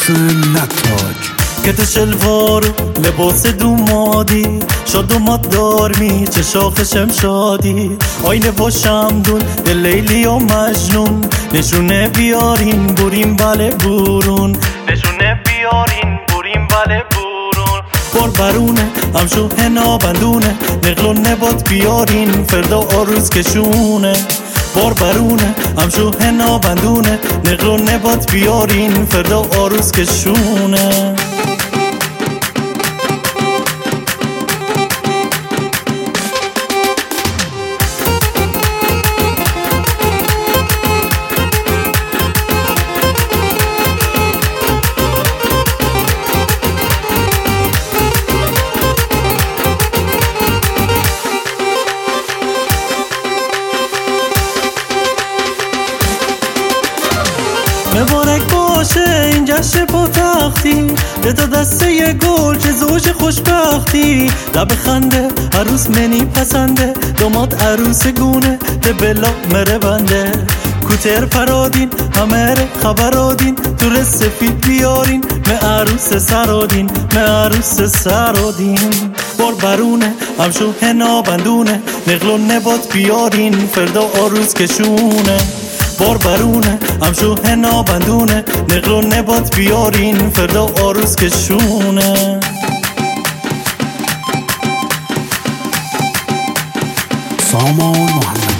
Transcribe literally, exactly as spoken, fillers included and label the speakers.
Speaker 1: محسن نتاج
Speaker 2: کت شلوار لباس دومادی شاد دوماد دارمی چه شاخشم شادی آینه با شمدون دل لیلی و مجنون نشونه بیارین بریم بله برون نشونه بیارین بریم بله برون بار برونه همشو هنا بندونه نقل و نبات بیارین فردا آروز کشونه بار برونه همشو هنا بندونه نقل و نبات بیارین فردا آروز کشونه مبارک باشه این جشن پاتختی به تا دسته یه گل چه زوج خوشبختی لب خنده عروس منی پسنده داماد عروس گونه ده بلا مره بنده کوتر پرادین همه خبرادین تو سفید بیارین me عروس سرادین me عروس سرادین بار برونه همشو هنا بندونه نقل و نبات بیارین فردا آروز کشونه بار برونه همشو هنا بندونه نقل و نبات بیارین فردا آروز کشونه
Speaker 1: سامان محمد